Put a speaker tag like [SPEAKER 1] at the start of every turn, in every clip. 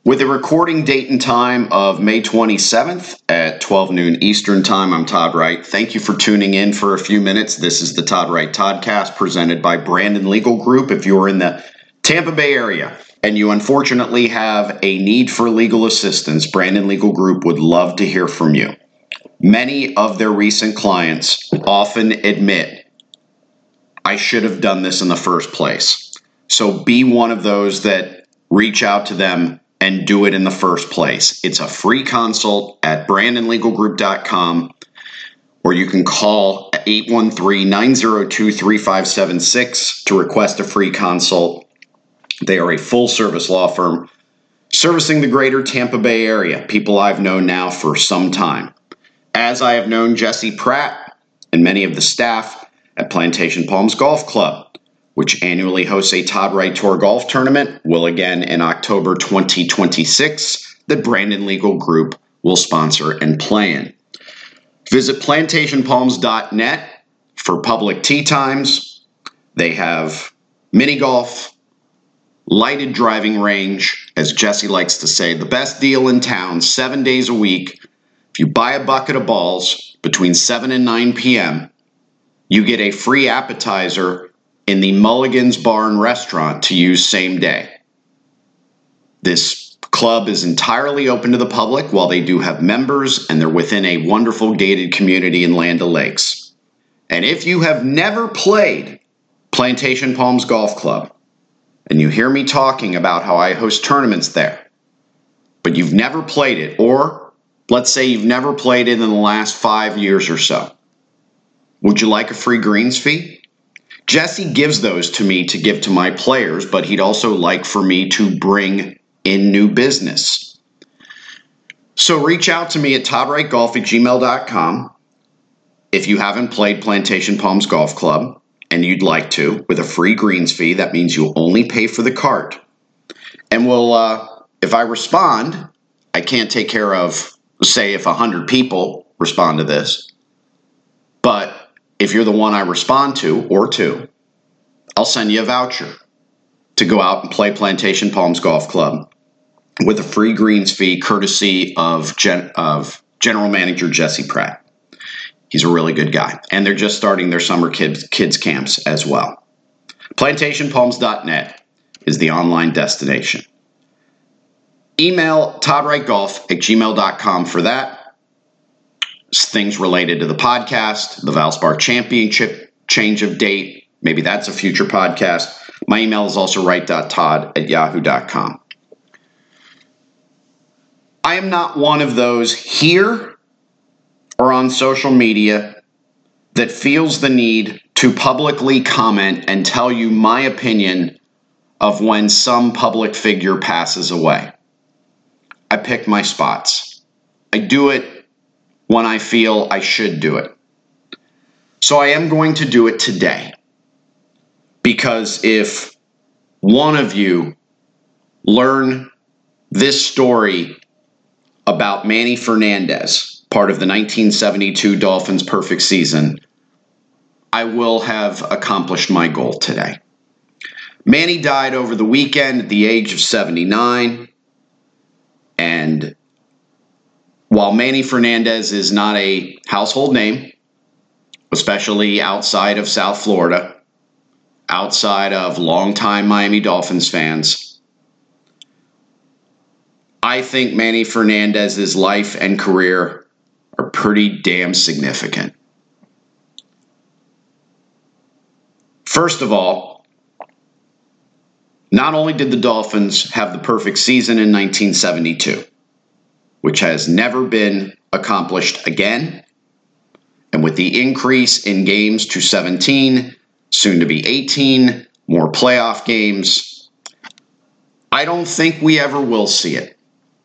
[SPEAKER 1] With a recording date and time of May 27th at 12 noon Eastern Time, I'm Todd Wright. Thank you for tuning in for a few minutes. This is the Todd Wright Toddcast presented by Brandon Legal Group. If you're in the Tampa Bay area and you unfortunately have a need for legal assistance, Brandon Legal Group would love to hear from you. Many of their recent clients often admit, I should have done this in the first place. So be one of those that reach out to them and do it in the first place. It's a free consult at brandonlegalgroup.com, or you can call 813-902-3576 to request a free consult. They are a full-service law firm servicing the greater Tampa Bay area, people I've known now for some time. As I have known Jesse Pratt and many of the staff at Plantation Palms Golf Club, which annually hosts a Todd Wright Tour golf tournament, will again in October 2026, that Brandon Legal Group will sponsor and play in. Visit plantationpalms.net for public tee times. They have mini golf, lighted driving range, as Jesse likes to say, the best deal in town, 7 days a week. If you buy a bucket of balls between 7 and 9 p.m., you get a free appetizer in the Mulligan's Bar and Restaurant to use same day. This club is entirely open to the public while they do have members, and they're within a wonderful gated community in Land O'Lakes. And if you have never played Plantation Palms Golf Club, and you hear me talking about how I host tournaments there, but you've never played it, or let's say you've never played it in the last 5 years or so, would you like a free greens fee? Jesse gives those to me to give to my players, but he'd also like for me to bring in new business. So reach out to me at toddwrightgolf@gmail.com if you haven't played Plantation Palms Golf Club and you'd like to, with a free greens fee. That means you'll only pay for the cart. And if I respond, I can't take care of, say, if 100 people respond to this, but if you're the one I respond to, or two, I'll send you a voucher to go out and play Plantation Palms Golf Club with a free greens fee courtesy of General Manager Jesse Pratt. He's a really good guy. And they're just starting their summer kids camps as well. PlantationPalms.net is the online destination. Email toddwrightgolf@gmail.com for that. Things related to the podcast, the Valspar Championship change of date. Maybe that's a future podcast. My email is also wright.todd@yahoo.com. I am not one of those here or on social media that feels the need to publicly comment and tell you my opinion of when some public figure passes away. I pick my spots. I do it when I feel I should do it. So I am going to do it today, because if one of you learn this story about Manny Fernandez, part of the 1972 Dolphins' perfect season, I will have accomplished my goal today. Manny died over the weekend at the age of 79, and while Manny Fernandez is not a household name, especially outside of South Florida, outside of longtime Miami Dolphins fans, I think Manny Fernandez's life and career are pretty damn significant. First of all, not only did the Dolphins have the perfect season in 1972, which has never been accomplished again, and with the increase in games to 17, soon to be 18, more playoff games, I don't think we ever will see it.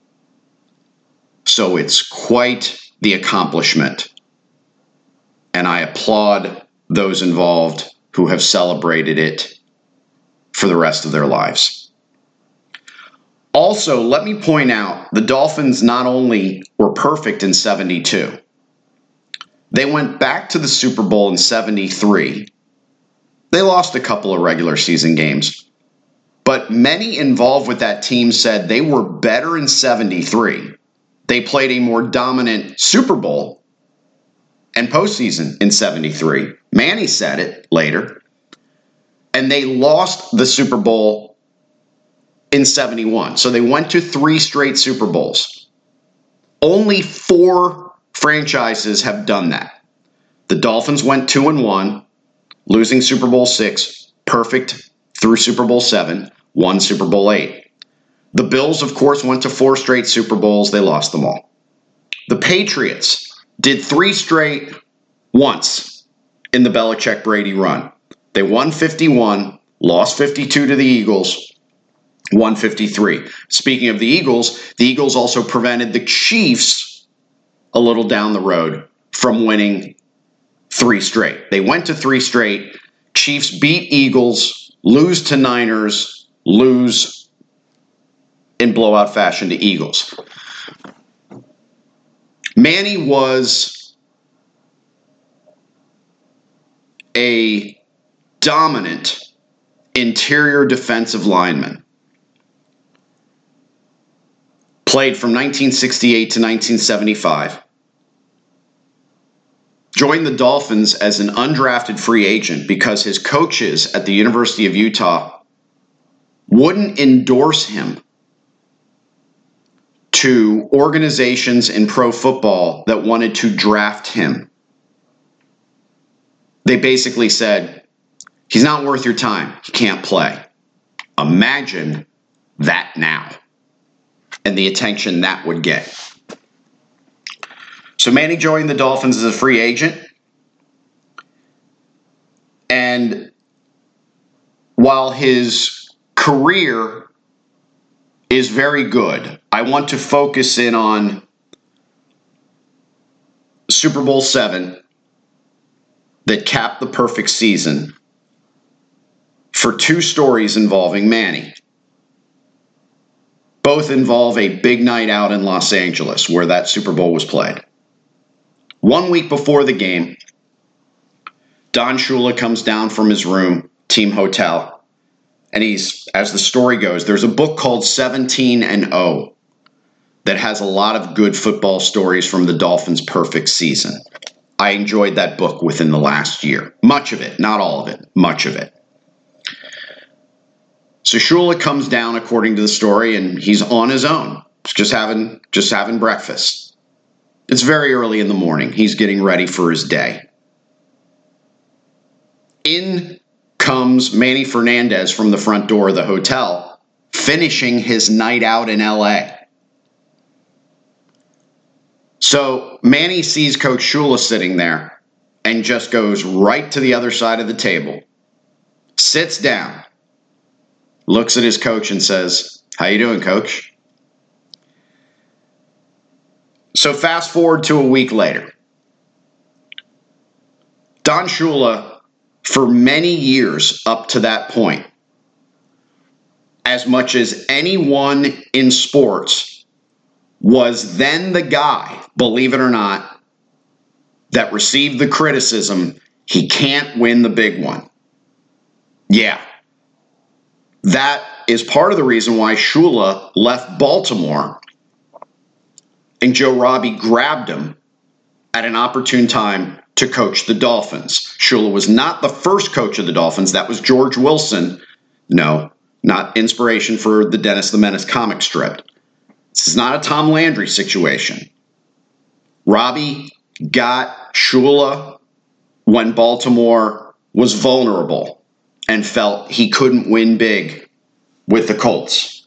[SPEAKER 1] So it's quite the accomplishment, and I applaud those involved who have celebrated it for the rest of their lives. Also, let me point out, the Dolphins not only were perfect in 72, they went back to the Super Bowl in 73. They lost a couple of regular season games, But many involved with that team said they were better in 73. They played a more dominant Super Bowl and postseason in 73. Manny said it later. And they lost the Super Bowl in 71. So they went to 3 straight Super Bowls. Only 4 franchises have done that. The Dolphins went 2-1, losing Super Bowl 6, perfect through Super Bowl 7, won Super Bowl 8. The Bills, of course, went to 4 straight Super Bowls. They lost them all. The Patriots did 3 straight once in the Belichick-Brady run. They won 51, lost 52 to the Eagles, won 53. Speaking of the Eagles also prevented the Chiefs a little down the road from winning 3 straight. They went to 3 straight. Chiefs beat Eagles, lose to Niners, lose in blowout fashion to Eagles. Manny was a dominant interior defensive lineman. Played from 1968 to 1975. Joined the Dolphins as an undrafted free agent because his coaches at the University of Utah wouldn't endorse him to organizations in pro football that wanted to draft him. They basically said, he's not worth your time. He can't play. Imagine that now and the attention that would get. So Manny joined the Dolphins as a free agent. And while his career is very good, I want to focus in on Super Bowl 7 that capped the perfect season for 2 stories involving Manny. Both involve a big night out in Los Angeles where that Super Bowl was played. 1 week before the game, Don Shula comes down from his room, team hotel, and he's, as the story goes, there's a book called 17-0 that has a lot of good football stories from the Dolphins' perfect season. I enjoyed that book within the last year. Much of it, not all of it, much of it. So Shula comes down, according to the story, and he's on his own, just having breakfast. It's very early in the morning. He's getting ready for his day. In comes Manny Fernandez from the front door of the hotel, finishing his night out in LA. So Manny sees Coach Shula sitting there and just goes right to the other side of the table, sits down, looks at his coach and says, "How you doing, Coach?" So fast forward to a week later. Don Shula, for many years up to that point, as much as anyone in sports, was then the guy, believe it or not, that received the criticism, he can't win the big one. Yeah. That is part of the reason why Shula left Baltimore and Joe Robbie grabbed him at an opportune time to coach the Dolphins. Shula was not the first coach of the Dolphins. That was George Wilson. No, not inspiration for the Dennis the Menace comic strip. This is not a Tom Landry situation. Robbie got Shula when Baltimore was vulnerable and felt he couldn't win big with the Colts.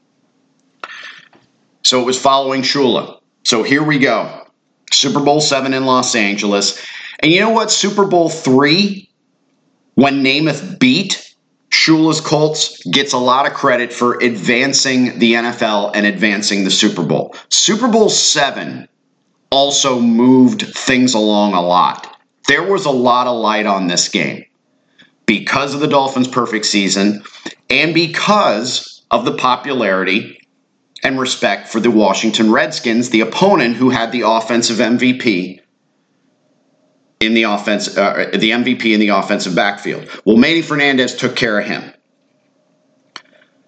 [SPEAKER 1] So it was following Shula. So here we go. Super Bowl 7 in Los Angeles. And you know what? Super Bowl 3, when Namath beat Shula's Colts, gets a lot of credit for advancing the NFL and advancing the Super Bowl. Super Bowl 7 also moved things along a lot. There was a lot of light on this game because of the Dolphins' perfect season and because of the popularity and respect for the Washington Redskins, the opponent who had the offensive MVP in the MVP in the offensive backfield. Well, Manny Fernandez took care of him.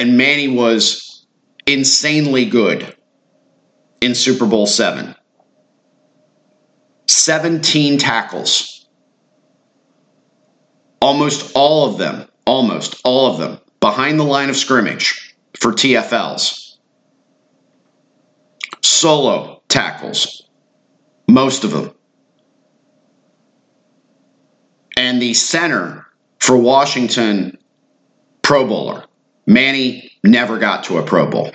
[SPEAKER 1] And Manny was insanely good in Super Bowl VII. 17 tackles. Almost all of them behind the line of scrimmage for TFLs. Solo tackles, most of them. And the center for Washington, Pro Bowler. Manny never got to a Pro Bowl.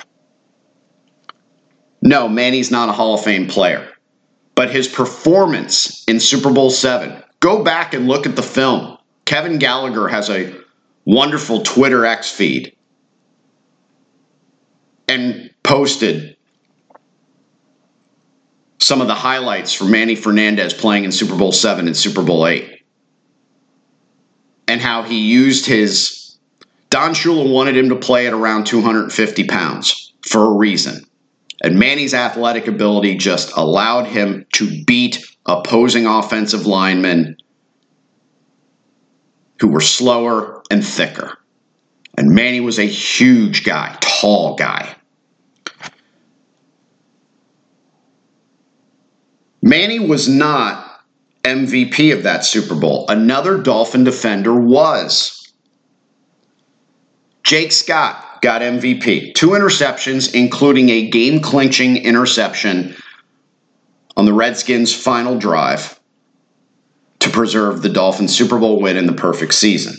[SPEAKER 1] No, Manny's not a Hall of Fame player. But his performance in Super Bowl VII, go back and look at the film. Kevin Gallagher has a wonderful Twitter X feed and posted some of the highlights for Manny Fernandez playing in Super Bowl VII and Super Bowl VIII. And how he used his... Don Shula wanted him to play at around 250 pounds for a reason. And Manny's athletic ability just allowed him to beat opposing offensive linemen who were slower and thicker. And Manny was a huge guy, tall guy. Manny was not MVP of that Super Bowl. Another Dolphin defender was. Jake Scott got MVP. 2 interceptions, including a game-clinching interception on the Redskins' final drive to preserve the Dolphins' Super Bowl win and the perfect season.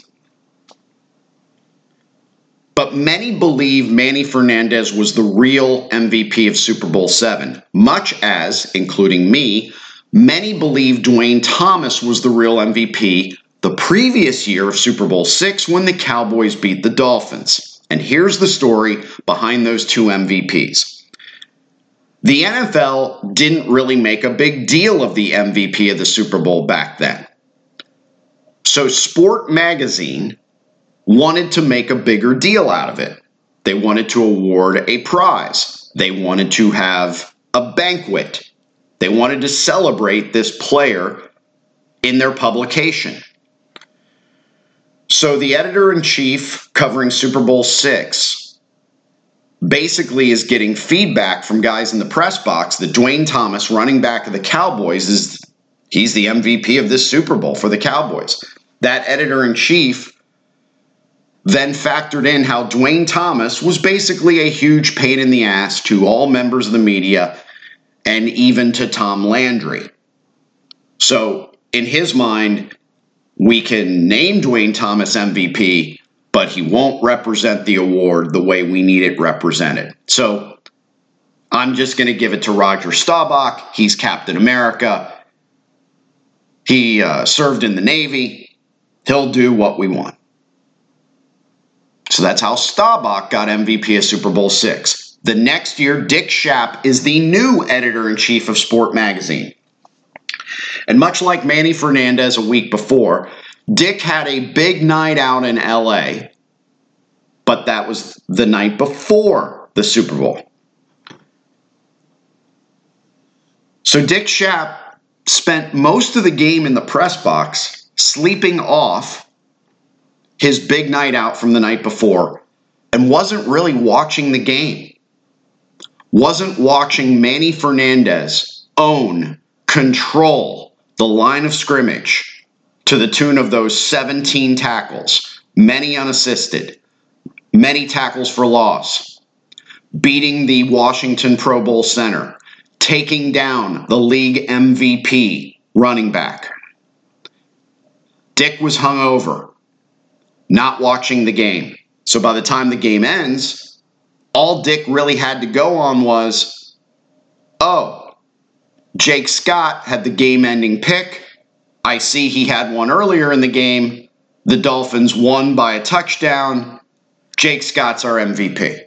[SPEAKER 1] But many believe Manny Fernandez was the real MVP of Super Bowl VII, much as, including me, many believe Dwayne Thomas was the real MVP the previous year of Super Bowl VI when the Cowboys beat the Dolphins. And here's the story behind those 2 MVPs. The NFL didn't really make a big deal of the MVP of the Super Bowl back then. So Sport Magazine wanted to make a bigger deal out of it. They wanted to award a prize. They wanted to have a banquet. They wanted to celebrate this player in their publication. So the editor-in-chief covering Super Bowl VI basically is getting feedback from guys in the press box that Dwayne Thomas, running back of the Cowboys, he's the MVP of this Super Bowl for the Cowboys. That editor-in-chief then factored in how Dwayne Thomas was basically a huge pain in the ass to all members of the media and even to Tom Landry. So in his mind, we can name Dwayne Thomas MVP, but he won't represent the award the way we need it represented. So I'm just going to give it to Roger Staubach. He's Captain America. He served in the Navy. He'll do what we want. So that's how Staubach got MVP of Super Bowl VI. The next year, Dick Schaap is the new editor-in-chief of Sport Magazine. And much like Manny Fernandez a week before, Dick had a big night out in LA, but that was the night before the Super Bowl. So Dick Schaap spent most of the game in the press box sleeping off his big night out from the night before and wasn't really watching the game. Wasn't watching Manny Fernandez own, control the line of scrimmage to the tune of those 17 tackles, many unassisted, many tackles for loss, beating the Washington Pro Bowl center, taking down the league MVP running back. Dick was hungover, not watching the game. So by the time the game ends, all Dick really had to go on was, oh, Jake Scott had the game-ending pick. I see he had one earlier in the game. The Dolphins won by a touchdown. Jake Scott's our MVP.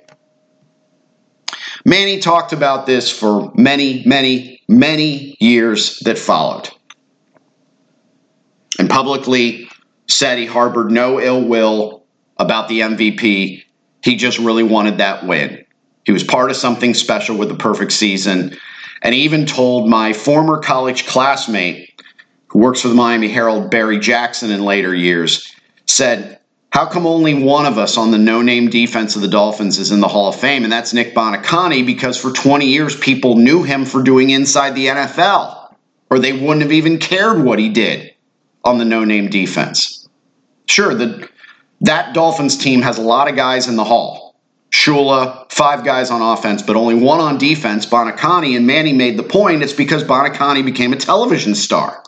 [SPEAKER 1] Manny talked about this for many, many, many years that followed. And publicly said he harbored no ill will about the MVP. He just really wanted that win. He was part of something special with the perfect season. And he even told my former college classmate, who works for the Miami Herald, Barry Jackson in later years, said, How come only one of us on the no-name defense of the Dolphins is in the Hall of Fame? And that's Nick Buoniconti, because for 20 years people knew him for doing inside the NFL, or they wouldn't have even cared what he did on the no-name defense. Sure, that Dolphins team has a lot of guys in the Hall. Shula, 5 guys on offense, but only 1 on defense, Buoniconti, and Manny made the point it's because Buoniconti became a television star.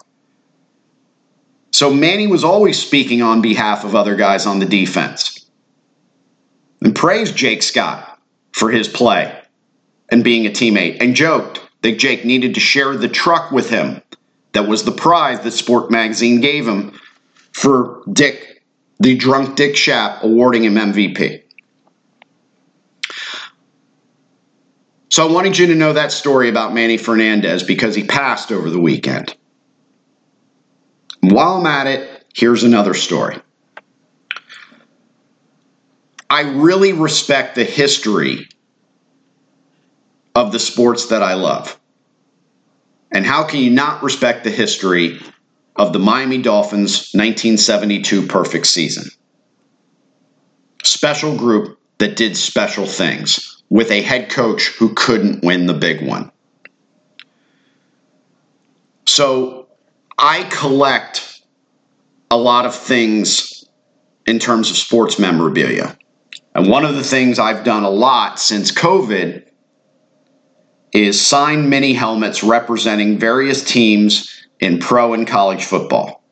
[SPEAKER 1] So Manny was always speaking on behalf of other guys on the defense. And praised Jake Scott for his play and being a teammate, and joked that Jake needed to share the truck with him. That was the prize that Sport Magazine gave him for the drunk Dick Schaap, awarding him MVP. So I wanted you to know that story about Manny Fernandez because he passed over the weekend. While I'm at it, here's another story. I really respect the history of the sports that I love. And how can you not respect the history of the Miami Dolphins' 1972 perfect season? Special group that did special things, with a head coach who couldn't win the big one. So I collect a lot of things in terms of sports memorabilia. And one of the things I've done a lot since COVID is sign mini helmets representing various teams in pro and college football.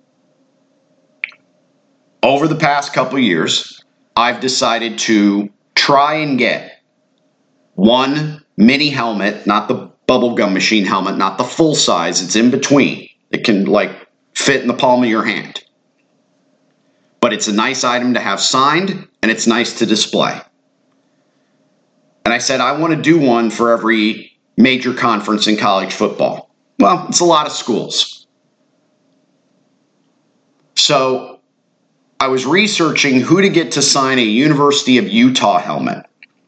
[SPEAKER 1] Over the past couple years, I've decided to try and get one mini helmet, not the bubblegum machine helmet, not the full size, it's in between. It can fit in the palm of your hand. But it's a nice item to have signed, and it's nice to display. And I said, I want to do one for every major conference in college football. Well, it's a lot of schools. So I was researching who to get to sign a University of Utah helmet.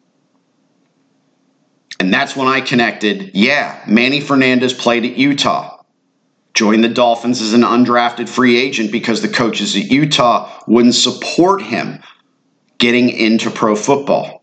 [SPEAKER 1] And that's when I connected, Manny Fernandez played at Utah. Joined the Dolphins as an undrafted free agent because the coaches at Utah wouldn't support him getting into pro football.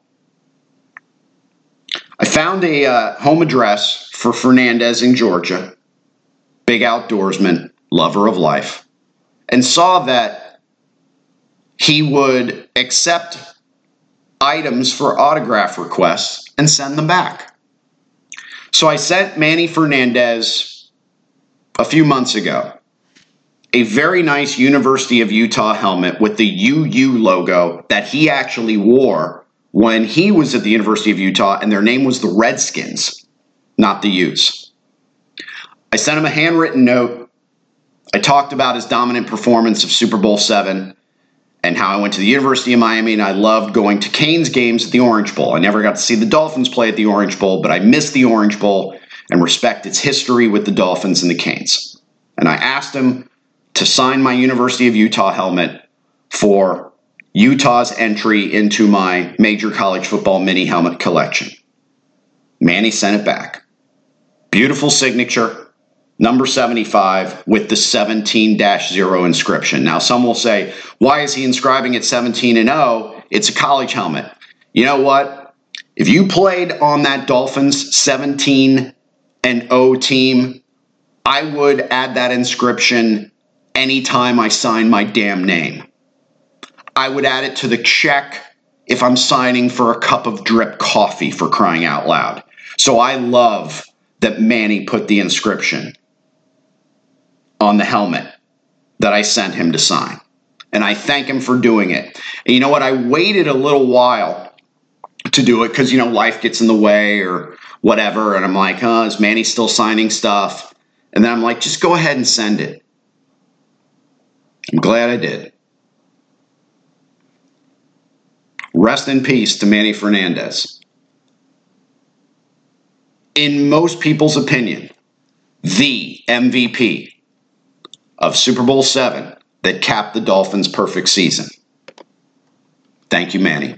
[SPEAKER 1] I found a home address for Fernandez in Georgia, big outdoorsman, lover of life, and saw that he would accept items for autograph requests and send them back. So I sent Manny Fernandez a few months ago a very nice University of Utah helmet with the UU logo that he actually wore when he was at the University of Utah, and their name was the Redskins, not the Utes. I sent him a handwritten note. I talked about his dominant performance of Super Bowl VII and how I went to the University of Miami and I loved going to Canes games at the Orange Bowl. I never got to see the Dolphins play at the Orange Bowl, but I miss the Orange Bowl and respect its history with the Dolphins and the Canes. And I asked him to sign my University of Utah helmet for Utah's entry into my major college football mini helmet collection. Manny sent it back. Beautiful signature, number 75 with the 17-0 inscription. Now, some will say, why is he inscribing it 17 and 0? It's a college helmet. You know what? If you played on that Dolphins 17 and 0 team, I would add that inscription anytime I sign my damn name. I would add it to the check if I'm signing for a cup of drip coffee, for crying out loud. So I love that Manny put the inscription on the helmet that I sent him to sign. And I thank him for doing it. And you know what? I waited a little while to do it because, life gets in the way or whatever. And I'm like, is Manny still signing stuff? And then I'm like, just go ahead and send it. I'm glad I did. Rest in peace to Manny Fernandez. In most people's opinion, the MVP of Super Bowl VII that capped the Dolphins' perfect season. Thank you, Manny.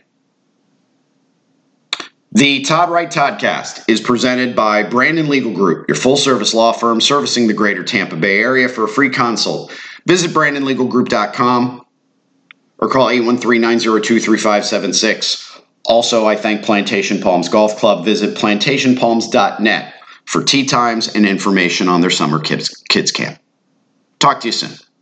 [SPEAKER 1] The Todd Wright Toddcast is presented by Brandon Legal Group, your full-service law firm servicing the greater Tampa Bay area. For a free consult, visit BrandonLegalGroup.com. or call 813-902-3576. Also, I thank Plantation Palms Golf Club. Visit plantationpalms.net for tee times and information on their summer kids camp. Talk to you soon.